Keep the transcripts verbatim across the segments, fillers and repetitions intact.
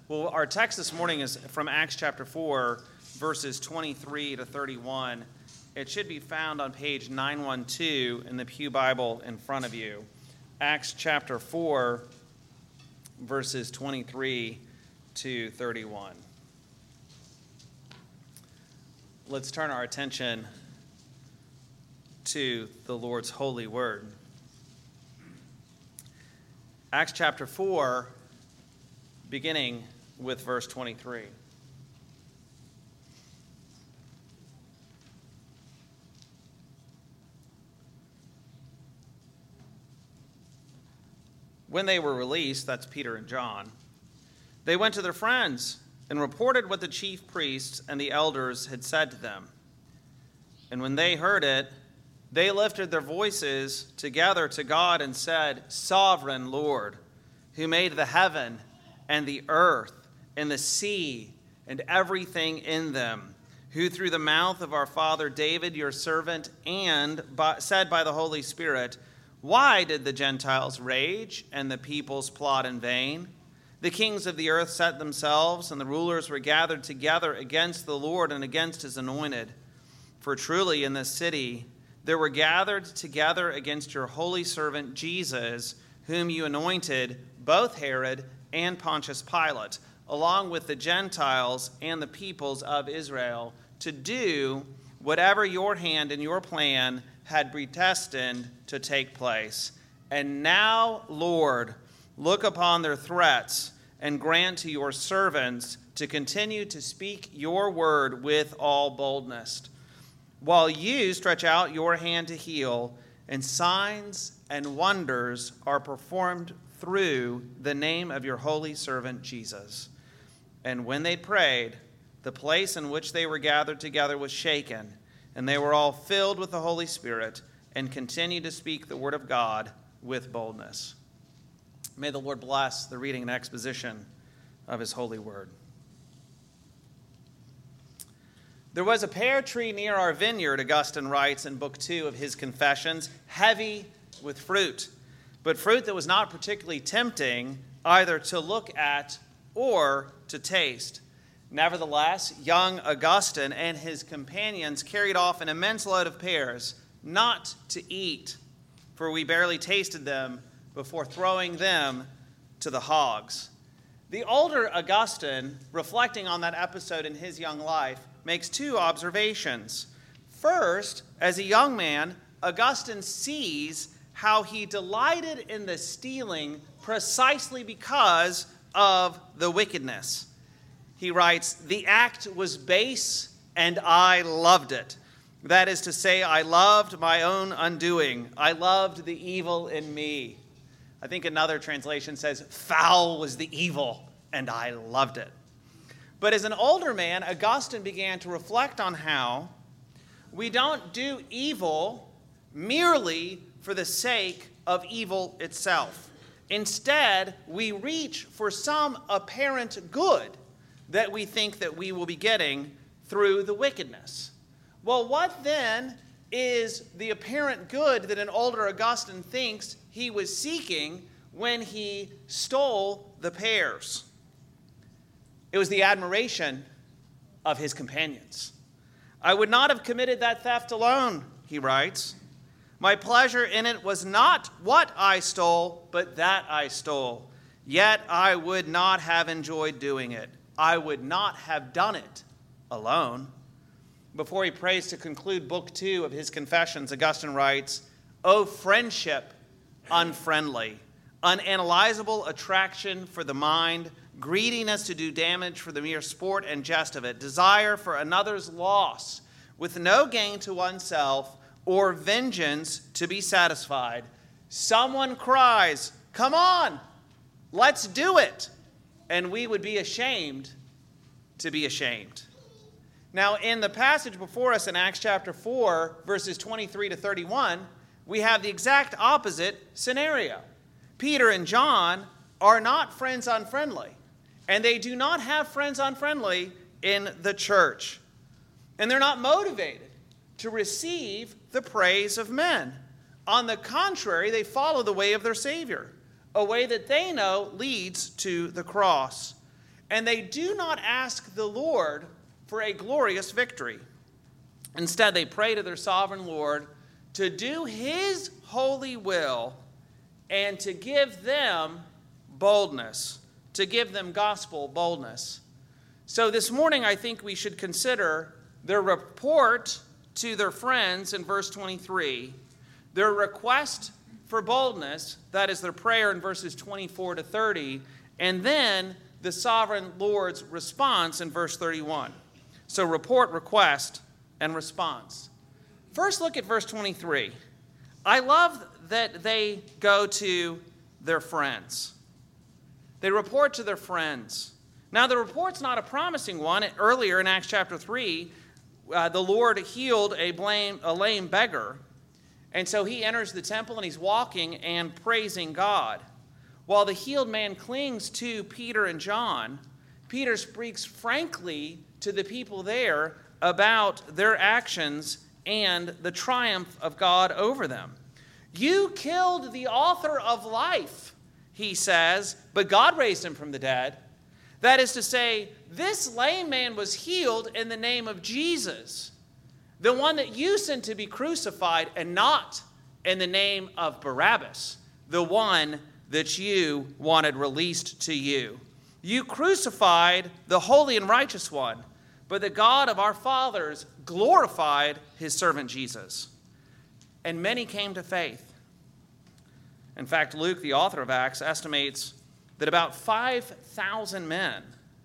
Well, our text this morning is from Acts chapter four, verses twenty-three to thirty-one. It should be found on page nine twelve in the Pew Bible in front of you. Acts chapter four, verses twenty-three to thirty-one. Let's turn our attention to the Lord's holy word. Acts chapter four, beginning with verse twenty-three. When they were released, that's Peter and John, they went to their friends and reported what the chief priests and the elders had said to them. And when they heard it, they lifted their voices together to God and said, "Sovereign Lord, who made the heaven and the earth and the sea and everything in them, who through the mouth of our father David, your servant, and by, said by the Holy Spirit, why did the Gentiles rage and the peoples plot in vain? The kings of the earth set themselves, and the rulers were gathered together against the Lord and against his anointed. For truly in this city there were gathered together against your holy servant Jesus, whom you anointed, both Herod and Pontius Pilate, along with the Gentiles and the peoples of Israel, to do whatever your hand and your plan had predestined to take place. And now, Lord, look upon their threats and grant to your servants to continue to speak your word with all boldness, while you stretch out your hand to heal, and signs and wonders are performed through the name of your holy servant Jesus." And when they prayed, the place in which they were gathered together was shaken, and they were all filled with the Holy Spirit and continued to speak the word of God with boldness. May the Lord bless the reading and exposition of his holy word. There was a pear tree near our vineyard, Augustine writes in Book Two of his Confessions, heavy with fruit, but fruit that was not particularly tempting either to look at or to taste. Nevertheless, young Augustine and his companions carried off an immense load of pears, not to eat, for we barely tasted them before throwing them to the hogs. The older Augustine, reflecting on that episode in his young life, makes two observations. First, as a young man, Augustine sees how he delighted in the stealing precisely because of the wickedness. He writes, "The act was base, and I loved it. That is to say, I loved my own undoing. I loved the evil in me." I think another translation says, "Foul was the evil, and I loved it." But as an older man, Augustine began to reflect on how we don't do evil merely for the sake of evil itself. Instead, we reach for some apparent good that we think that we will be getting through the wickedness. Well, what then is the apparent good that an older Augustine thinks he was seeking when he stole the pears? It was the admiration of his companions. "I would not have committed that theft alone," he writes. "My pleasure in it was not what I stole, but that I stole. Yet I would not have enjoyed doing it. I would not have done it alone." Before he prays to conclude Book Two of his Confessions, Augustine writes, "O friendship unfriendly, unanalyzable attraction for the mind, greediness to do damage for the mere sport and jest of it, desire for another's loss with no gain to oneself or vengeance to be satisfied. Someone cries, 'Come on, let's do it,' and we would be ashamed to be ashamed." Now, in the passage before us in Acts chapter four, verses twenty-three to thirty-one, we have the exact opposite scenario. Peter and John are not friends unfriendly, and they do not have friends unfriendly in the church. And they're not motivated to receive the praise of men. On the contrary, they follow the way of their Savior, a way that they know leads to the cross. And they do not ask the Lord for a glorious victory. Instead, they pray to their sovereign Lord to do his holy will and to give them boldness, to give them gospel boldness. So this morning, I think we should consider their report to their friends in verse twenty-three, their request for boldness, that is their prayer in verses twenty-four to thirty, and then the sovereign Lord's response in verse thirty-one. So report, request, and response. First, look at verse twenty-three. I love that they go to their friends. They report to their friends. Now, the report's not a promising one. Earlier in Acts chapter three, uh, the Lord healed a, blame, a lame beggar. And so he enters the temple and he's walking and praising God. While the healed man clings to Peter and John, Peter speaks frankly to the people there about their actions and the triumph of God over them. You killed the author of life, he says, but God raised him from the dead. That is to say, this lame man was healed in the name of Jesus, the one that you sent to be crucified, and not in the name of Barabbas, the one that you wanted released to you. You crucified the holy and righteous one, but the God of our fathers glorified his servant Jesus. And many came to faith. In fact, Luke, the author of Acts, estimates that about five thousand men,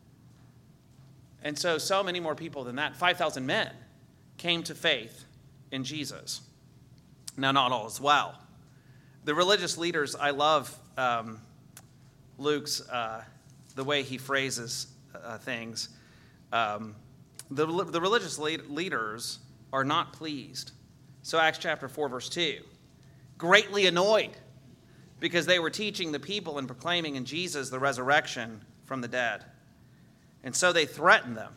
and so so many more people than that, five thousand men, came to faith in Jesus. Now, not all as well. The religious leaders, I love um, Luke's, uh, the way he phrases uh, things. Um, the, the religious lead, leaders are not pleased. So Acts chapter four, verse two, greatly annoyed because they were teaching the people and proclaiming in Jesus the resurrection from the dead. And so they threatened them.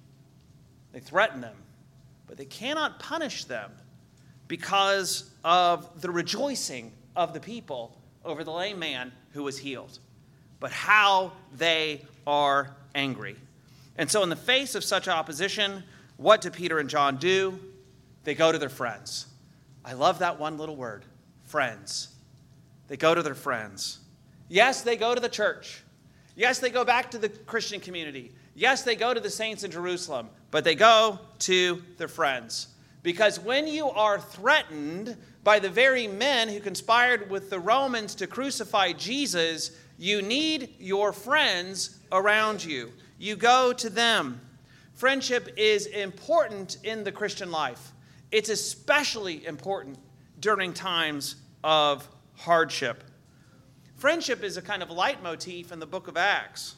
They threatened them, but they cannot punish them because of the rejoicing of the people over the lame man who was healed. But how they are angry. And so in the face of such opposition, what do Peter and John do? They go to their friends. I love that one little word, friends. They go to their friends. Yes, they go to the church. Yes, they go back to the Christian community. Yes, they go to the saints in Jerusalem. But they go to their friends. Because when you are threatened by the very men who conspired with the Romans to crucify Jesus, you need your friends around you. You go to them. Friendship is important in the Christian life. It's especially important during times of hardship. Friendship is a kind of leitmotif in the book of Acts.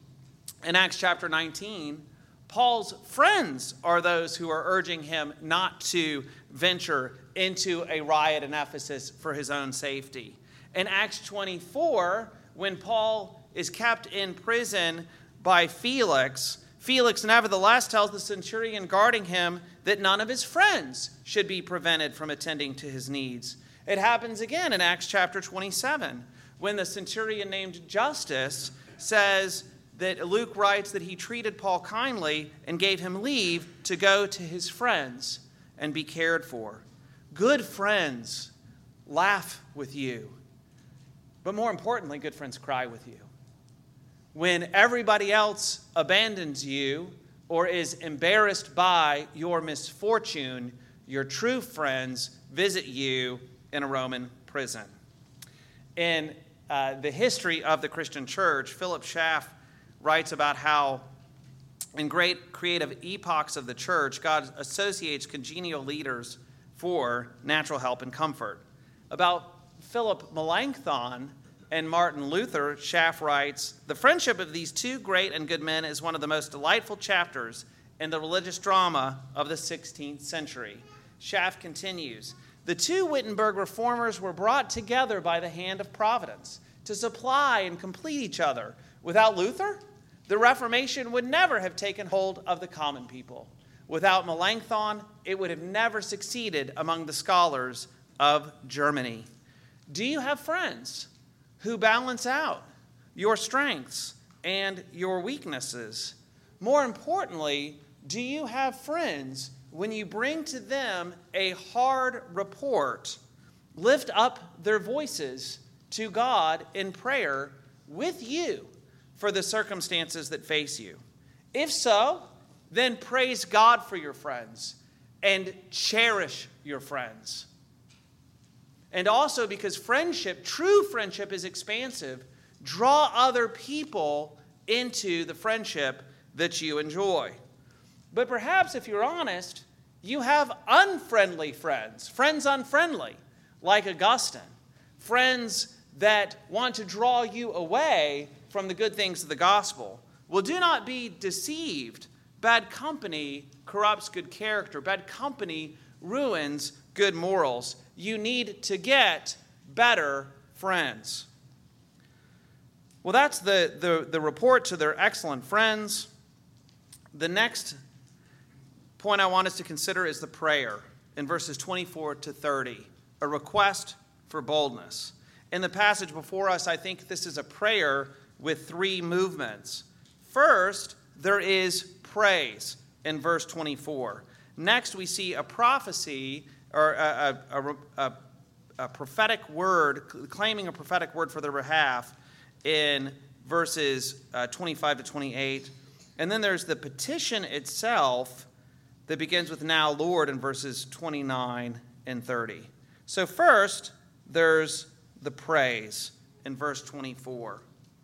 In Acts chapter nineteen, Paul's friends are those who are urging him not to venture into a riot in Ephesus for his own safety. In Acts twenty-four, when Paul is kept in prison by Felix, Felix nevertheless tells the centurion guarding him that none of his friends should be prevented from attending to his needs. It happens again in Acts chapter twenty-seven, when the centurion named Justus says that Luke writes that he treated Paul kindly and gave him leave to go to his friends and be cared for. Good friends laugh with you, but more importantly, good friends cry with you. When everybody else abandons you or is embarrassed by your misfortune, your true friends visit you in a Roman prison. In uh, the history of the Christian church, Philip Schaff writes about how in great creative epochs of the church, God associates congenial leaders for natural help and comfort. About Philip Melanchthon and Martin Luther, Schaff writes, the friendship of these two great and good men is one of the most delightful chapters in the religious drama of the sixteenth century. Schaff continues, the two Wittenberg reformers were brought together by the hand of Providence to supply and complete each other. Without Luther, the Reformation would never have taken hold of the common people. Without Melanchthon, it would have never succeeded among the scholars of Germany. Do you have friends who balance out your strengths and your weaknesses? More importantly, do you have friends when you bring to them a hard report, lift up their voices to God in prayer with you for the circumstances that face you? If so, then praise God for your friends and cherish your friends. And also, because friendship, true friendship, is expansive, draw other people into the friendship that you enjoy. But perhaps, if you're honest, you have unfriendly friends, friends unfriendly, like Augustine, friends that want to draw you away from the good things of the gospel. Well, do not be deceived. Bad company corrupts good character. Bad company ruins good morals. You need to get better friends. Well, that's the, the, the report to their excellent friends. The next point I want us to consider is the prayer in verses twenty-four to thirty, a request for boldness. In the passage before us, I think this is a prayer with three movements. First, there is praise in verse twenty-four. Next, we see a prophecy or a, a, a, a prophetic word, claiming a prophetic word for their behalf in verses uh, twenty-five to twenty-eight. And then there's the petition itself that begins with "Now, Lord" in verses twenty-nine and thirty. So first, there's the praise in verse twenty-four.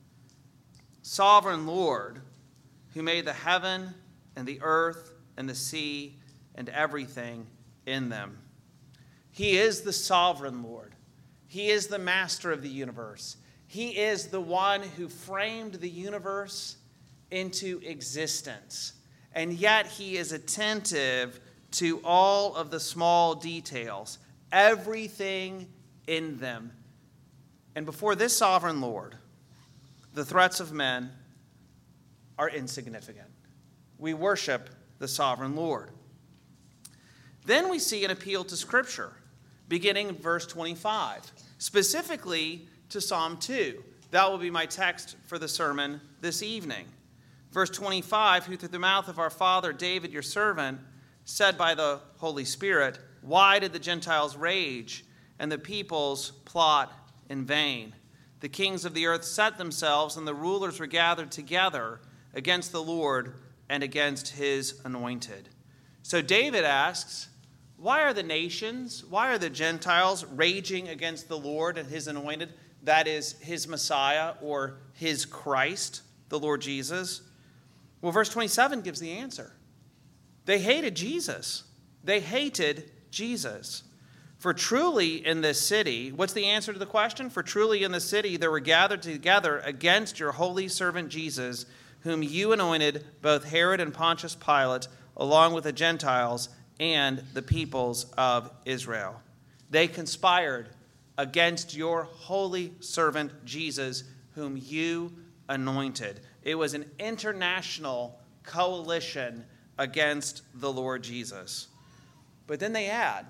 Sovereign Lord, who made the heaven and the earth and the sea and everything in them. He is the sovereign Lord. He is the master of the universe. He is the one who framed the universe into existence. And yet he is attentive to all of the small details, everything in them. And before this sovereign Lord, the threats of men are insignificant. We worship the sovereign Lord. Then we see an appeal to Scripture, beginning in verse twenty-five, specifically to Psalm two. That will be my text for the sermon this evening. Verse twenty-five, who through the mouth of our father David, your servant, said by the Holy Spirit, why did the Gentiles rage and the peoples plot in vain? The kings of the earth set themselves, and the rulers were gathered together against the Lord and against his anointed. So David asks, why are the nations, why are the Gentiles raging against the Lord and his anointed? That is his Messiah or his Christ, the Lord Jesus. Well, verse twenty-seven gives the answer. They hated Jesus. They hated Jesus. For truly in this city, what's the answer to the question? For truly in the city there were gathered together against your holy servant Jesus, whom you anointed, both Herod and Pontius Pilate, along with the Gentiles and the peoples of Israel. They conspired against your holy servant Jesus, whom you anointed. It was an international coalition against the Lord Jesus. But then they add,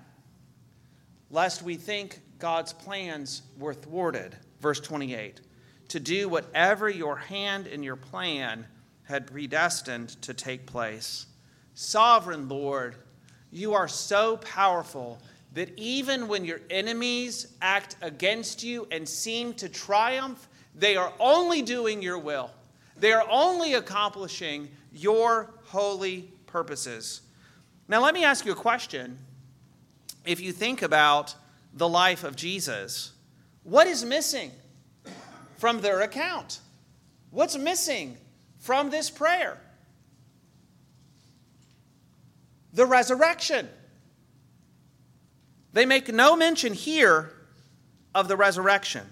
lest we think God's plans were thwarted, verse twenty-eight, to do whatever your hand and your plan had predestined to take place. Sovereign Lord, you are so powerful that even when your enemies act against you and seem to triumph, they are only doing your will. They are only accomplishing your holy purposes. Now, let me ask you a question. If you think about the life of Jesus, what is missing from their account? What's missing from this prayer? The resurrection. They make no mention here of the resurrection.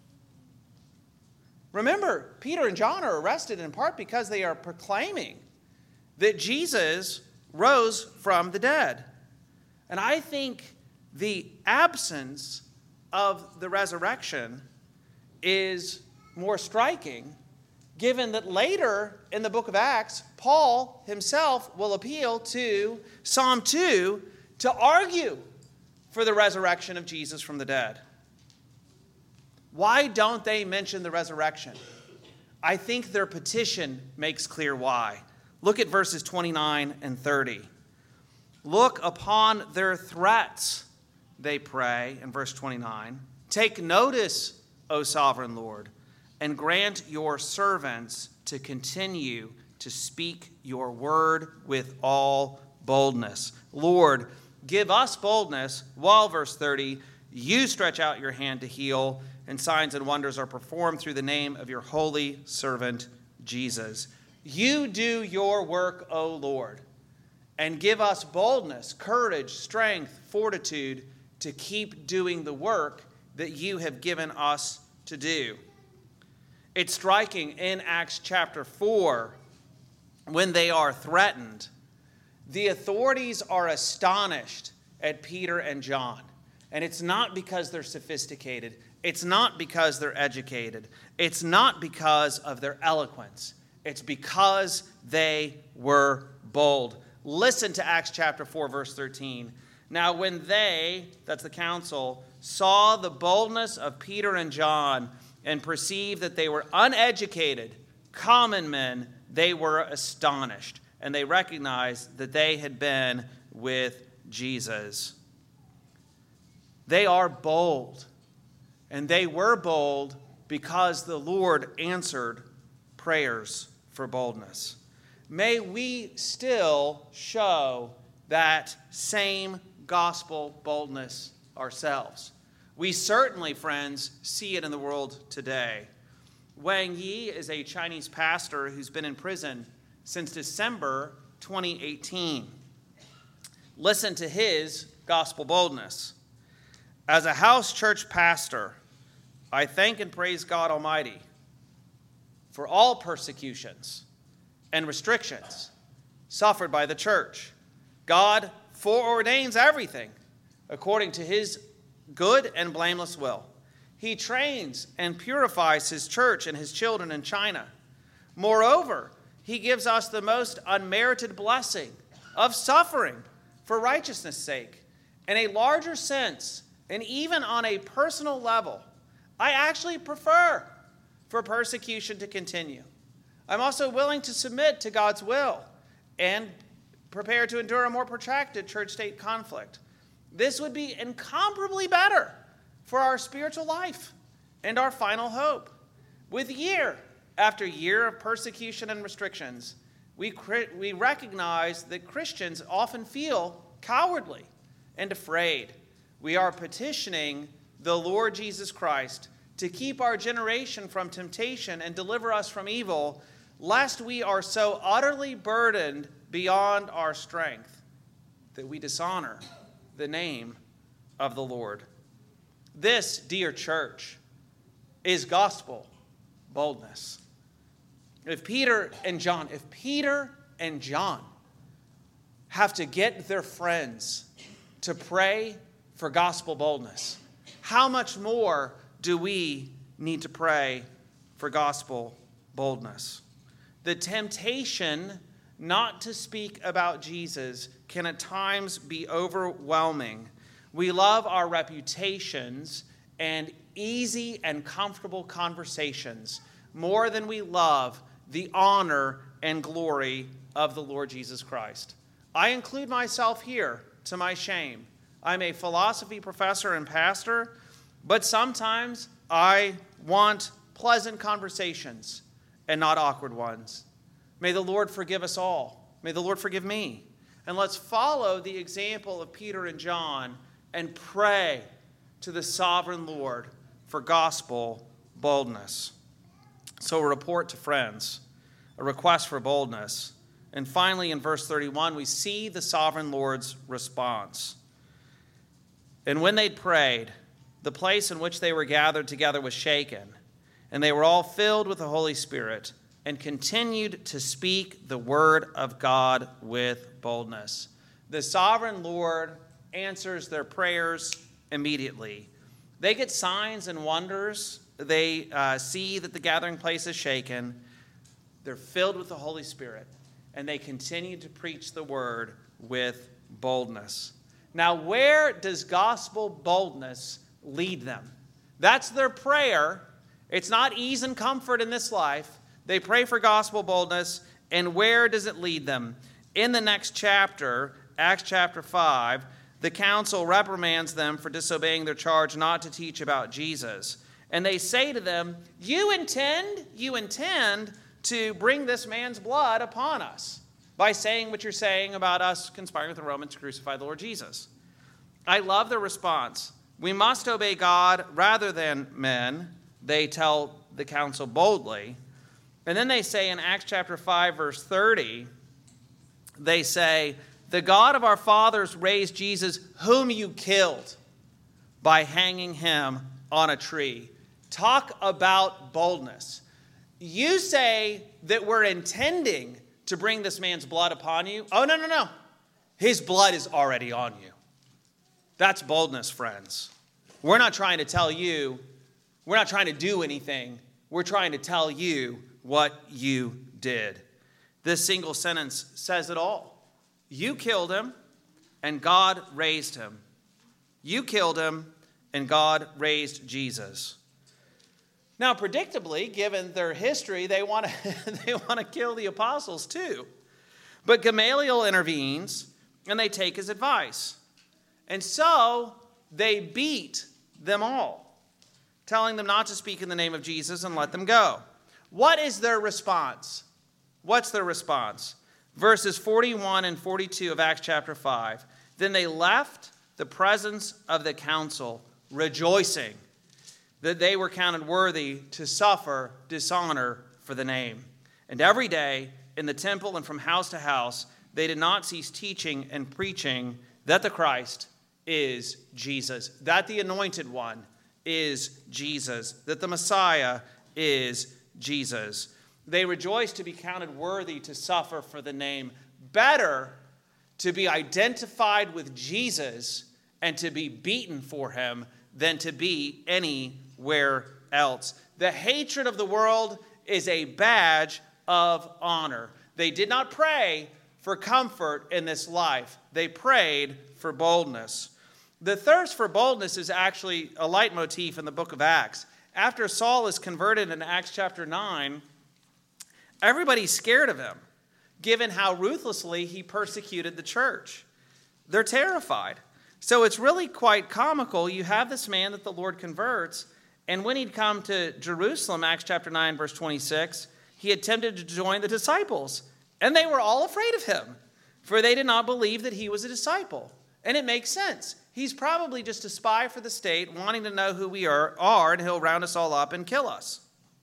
Remember, Peter and John are arrested in part because they are proclaiming that Jesus rose from the dead. And I think the absence of the resurrection is more striking, given that later in the book of Acts, Paul himself will appeal to Psalm two to argue for the resurrection of Jesus from the dead. Why don't they mention the resurrection? I think their petition makes clear why. Look at verses twenty-nine and thirty. Look upon their threats, they pray, in verse twenty-nine. Take notice, O sovereign Lord, and grant your servants to continue to speak your word with all boldness. Lord, give us boldness while, verse thirty, you stretch out your hand to heal, and signs and wonders are performed through the name of your holy servant, Jesus. You do your work, O Lord, and give us boldness, courage, strength, fortitude to keep doing the work that you have given us to do. It's striking in Acts chapter four, when they are threatened, the authorities are astonished at Peter and John. And it's not because they're sophisticated. It's not because they're educated. It's not because of their eloquence. It's because they were bold. Listen to Acts chapter four, verse thirteen. Now when they, that's the council, saw the boldness of Peter and John and perceived that they were uneducated, common men, they were astonished. And they recognized that they had been with Jesus. They are bold. And they were bold because the Lord answered prayers for boldness. May we still show that same gospel boldness ourselves. We certainly, friends, see it in the world today. Wang Yi is a Chinese pastor who's been in prison since December twenty eighteen. Listen to his gospel boldness. As a house church pastor, I thank and praise God Almighty for all persecutions and restrictions suffered by the church. God foreordains everything according to his good and blameless will. He trains and purifies his church and his children in China. Moreover, he gives us the most unmerited blessing of suffering for righteousness' sake. In a larger sense, and even on a personal level, I actually prefer for persecution to continue. I'm also willing to submit to God's will and prepare to endure a more protracted church-state conflict. This would be incomparably better for our spiritual life and our final hope. With year after year of persecution and restrictions, we, we recognize that Christians often feel cowardly and afraid. We are petitioning the Lord Jesus Christ to keep our generation from temptation and deliver us from evil, lest we are so utterly burdened beyond our strength that we dishonor the name of the Lord. This, dear church, is gospel boldness. If Peter and John, if Peter and John have to get their friends to pray for gospel boldness, how much more do we need to pray for gospel boldness? The temptation not to speak about Jesus can at times be overwhelming. We love our reputations and easy and comfortable conversations more than we love the honor and glory of the Lord Jesus Christ. I include myself here to my shame. I'm a philosophy professor and pastor, but sometimes I want pleasant conversations and not awkward ones. May the Lord forgive us all. May the Lord forgive me. And let's follow the example of Peter and John and pray to the sovereign Lord for gospel boldness. So a report to friends, a request for boldness. And finally, in verse thirty-one, we see the sovereign Lord's response. And when they'd prayed, the place in which they were gathered together was shaken, and they were all filled with the Holy Spirit and continued to speak the word of God with boldness. The sovereign Lord answers their prayers immediately. They get signs and wonders. They uh, see that the gathering place is shaken. They're filled with the Holy Spirit, and they continue to preach the word with boldness. Now, where does gospel boldness lead them? That's their prayer. It's not ease and comfort in this life. They pray for gospel boldness, and where does it lead them? In the next chapter, Acts chapter five, the council reprimands them for disobeying their charge not to teach about Jesus. And they say to them, you intend, you intend to bring this man's blood upon us by saying what you're saying about us conspiring with the Romans to crucify the Lord Jesus. I love the response. We must obey God rather than men, they tell the council boldly. And then they say in Acts chapter five, verse thirty, they say, the God of our fathers raised Jesus, whom you killed by hanging him on a tree. Talk about boldness. You say that we're intending to bring this man's blood upon you. Oh, no, no, no. His blood is already on you. That's boldness, friends. We're not trying to tell you, we're not trying to do anything. We're trying to tell you what you did. This single sentence says it all. You killed him, and God raised him. You killed him, and God raised Jesus. Now, predictably, given their history, they want to they want to kill the apostles too. But Gamaliel intervenes, and they take his advice. And so they beat them all, telling them not to speak in the name of Jesus and let them go. What is their response? What's their response? Verses forty-one and forty-two of Acts chapter five. Then they left the presence of the council, rejoicing that they were counted worthy to suffer dishonor for the name. And every day in the temple and from house to house, they did not cease teaching and preaching that the Christ is Jesus, that the anointed one is Jesus, that the Messiah is Jesus. They rejoice to be counted worthy to suffer for the name. Better to be identified with Jesus and to be beaten for him than to be anywhere else. The hatred of the world is a badge of honor. They did not pray for comfort in this life. They prayed for boldness. The thirst for boldness is actually a leitmotif in the book of Acts. After Saul is converted in Acts chapter nine, everybody's scared of him, given how ruthlessly he persecuted the church. They're terrified. So it's really quite comical. You have this man that the Lord converts, and when he'd come to Jerusalem, Acts chapter nine, verse twenty-six, he attempted to join the disciples, and they were all afraid of him, for they did not believe that he was a disciple. And it makes sense. He's probably just a spy for the state, wanting to know who we are, are and he'll round us all up and kill us.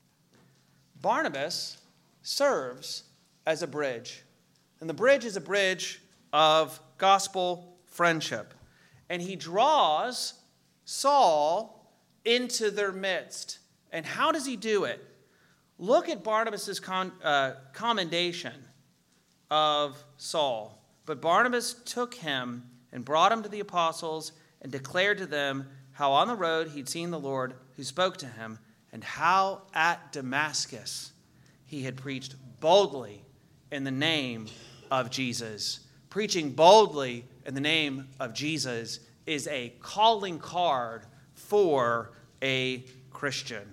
Barnabas serves as a bridge. And the bridge is a bridge of gospel friendship. And he draws Saul into their midst. And how does he do it? Look at Barnabas' con, uh, commendation of Saul. But Barnabas took him and brought him to the apostles and declared to them how on the road he'd seen the Lord who spoke to him, and how at Damascus he had preached boldly in the name of Jesus. Preaching boldly in the name of Jesus is a calling card for a Christian.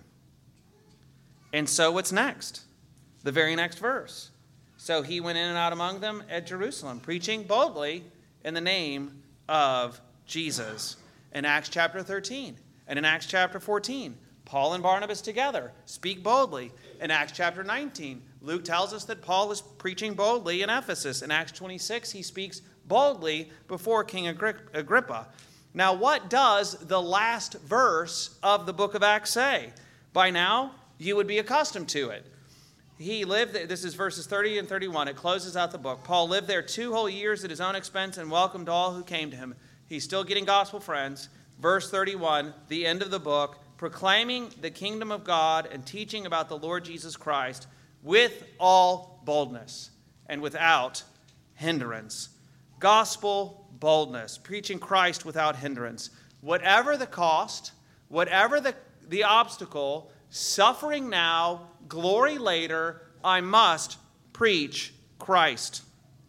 And so what's next? The very next verse. So he went in and out among them at Jerusalem, preaching boldly in the name of Jesus. In Acts chapter thirteen and in Acts chapter fourteen, Paul and Barnabas together speak boldly. In Acts chapter nineteen, Luke tells us that Paul is preaching boldly in Ephesus. In Acts twenty-six, he speaks boldly before King Agrippa. Now, what does the last verse of the book of Acts say? By now, you would be accustomed to it. He lived there. This is verses thirty and thirty-one. It closes out the book. Paul lived there two whole years at his own expense and welcomed all who came to him. He's still getting gospel friends. Verse thirty-one, the end of the book, proclaiming the kingdom of God and teaching about the Lord Jesus Christ with all boldness and without hindrance. Gospel boldness, preaching Christ without hindrance. Whatever the cost, whatever the, the obstacle, suffering now, glory later, I must preach Christ.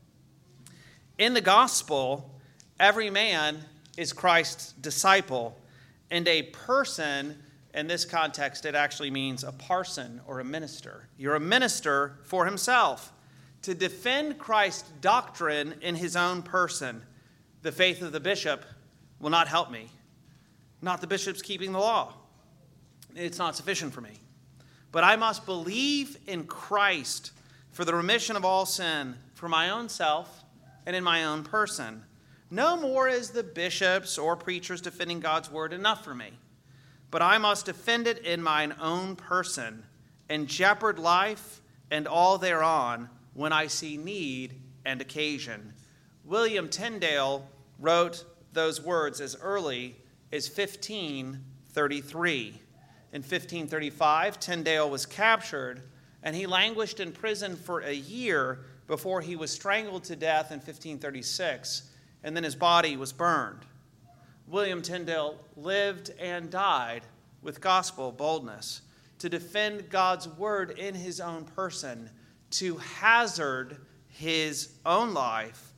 In the gospel, every man is Christ's disciple, and a person In this context, it actually means a parson or a minister. You're a minister for himself. To defend Christ's doctrine in his own person, the faith of the bishop will not help me. Not the bishop's keeping the law. It's not sufficient for me. But I must believe in Christ for the remission of all sin for my own self and in my own person. No more is the bishop's or preacher's defending God's word enough for me. But I must defend it in mine own person and jeopard life and all thereon when I see need and occasion. William Tyndale wrote those words as early as fifteen thirty-three. In fifteen thirty-five, Tyndale was captured, and he languished in prison for a year before he was strangled to death in fifteen thirty-six, and then his body was burned. William Tyndale lived and died with gospel boldness to defend God's word in his own person, to hazard his own life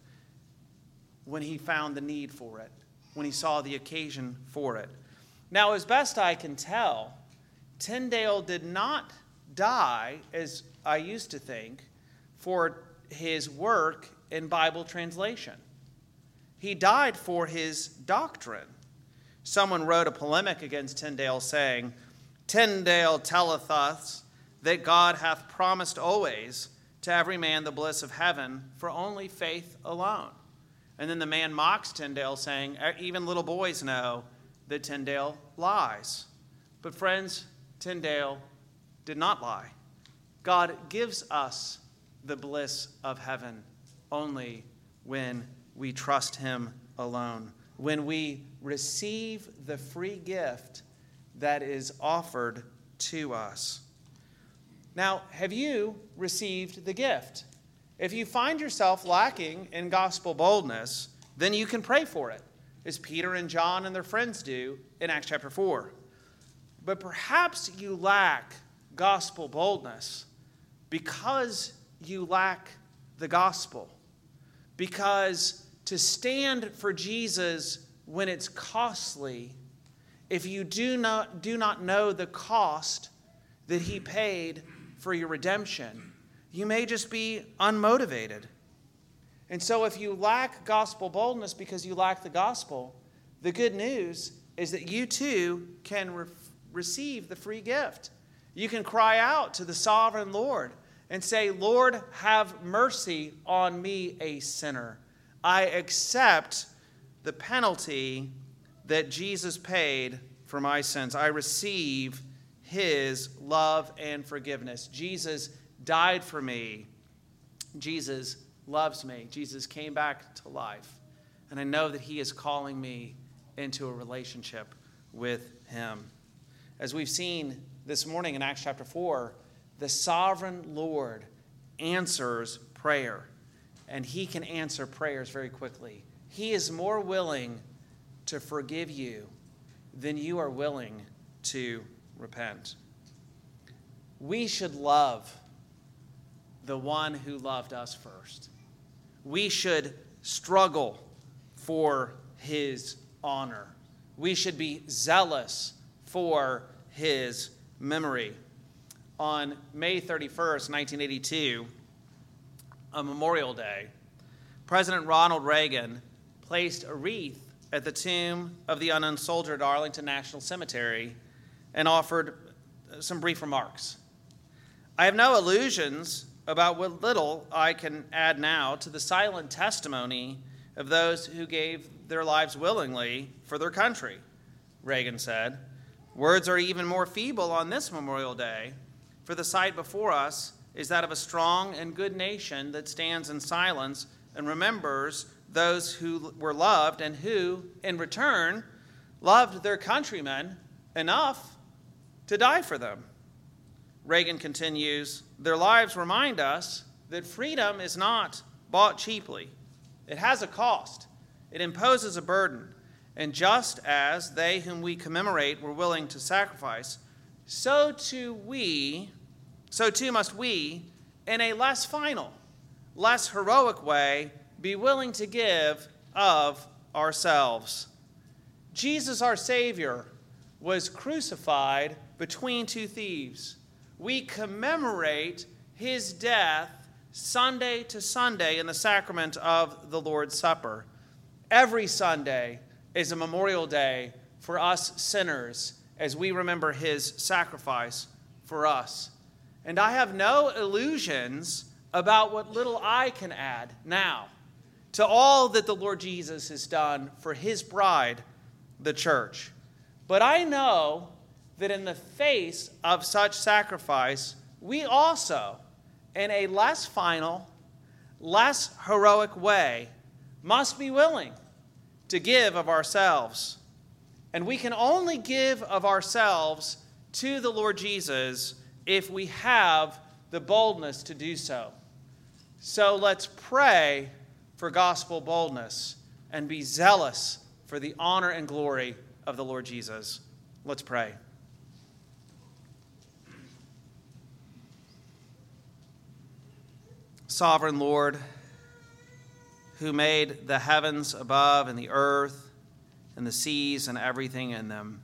when he found the need for it, when he saw the occasion for it. Now, as best I can tell, Tyndale did not die, as I used to think, for his work in Bible translation. He died for his doctrine. Someone wrote a polemic against Tyndale saying, Tyndale telleth us that God hath promised always to every man the bliss of heaven for only faith alone. And then the man mocks Tyndale, saying, even little boys know that Tyndale lies. But friends, Tyndale did not lie. God gives us the bliss of heaven only when we trust him alone, when we receive the free gift that is offered to us. Now, have you received the gift? If you find yourself lacking in gospel boldness, then you can pray for it, as Peter and John and their friends do in Acts chapter four. But perhaps you lack gospel boldness because you lack the gospel. Because to stand for Jesus when it's costly, if you do not, do not know the cost that he paid for your redemption, you may just be unmotivated. And so if you lack gospel boldness because you lack the gospel, the good news is that you too can re- receive the free gift. You can cry out to the sovereign Lord and say, Lord, have mercy on me, a sinner. I accept the penalty that Jesus paid for my sins. I receive his love and forgiveness. Jesus died for me. Jesus loves me. Jesus came back to life. And I know that he is calling me into a relationship with him. As we've seen this morning in Acts chapter four, the sovereign Lord answers prayer. And he can answer prayers very quickly. He is more willing to forgive you than you are willing to repent. We should love the one who loved us first. We should struggle for his honor. We should be zealous for his memory. On May thirty-first, nineteen eighty-two, a Memorial Day, President Ronald Reagan placed a wreath at the tomb of the unknown soldier at Arlington National Cemetery and offered some brief remarks. I have no illusions about what little I can add now to the silent testimony of those who gave their lives willingly for their country, Reagan said. Words are even more feeble on this Memorial Day, for the sight before us is that of a strong and good nation that stands in silence and remembers those who were loved and who, in return, loved their countrymen enough to die for them. Reagan continues, their lives remind us that freedom is not bought cheaply. It has a cost. It imposes a burden. And just as they whom we commemorate were willing to sacrifice, so too we, so too must we, in a less final, less heroic way, be willing to give of ourselves. Jesus, our Savior, was crucified between two thieves. We commemorate his death Sunday to Sunday in the sacrament of the Lord's Supper. Every Sunday is a memorial day for us sinners as we remember his sacrifice for us. And I have no illusions about what little I can add now to all that the Lord Jesus has done for his bride, the church. But I know that in the face of such sacrifice, we also, in a less final, less heroic way, must be willing to give of ourselves. And we can only give of ourselves to the Lord Jesus if we have the boldness to do so. So let's pray for gospel boldness and be zealous for the honor and glory of the Lord Jesus. Let's pray. Sovereign Lord, who made the heavens above and the earth and the seas and everything in them,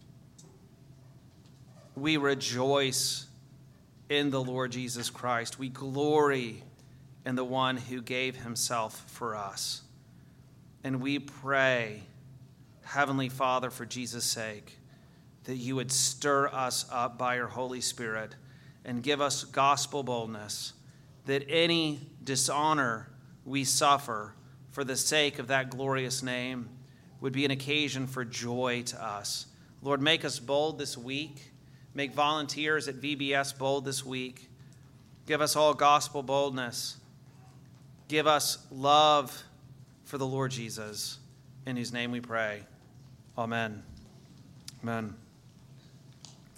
we rejoice in the Lord Jesus Christ. We glory in the one who gave himself for us. And we pray, Heavenly Father, for Jesus' sake, that you would stir us up by your Holy Spirit and give us gospel boldness, that any dishonor we suffer for the sake of that glorious name would be an occasion for joy to us. Lord, make us bold this week. Make volunteers at V B S bold this week. Give us all gospel boldness. Give us love for the Lord Jesus, in whose name we pray. Amen. Amen.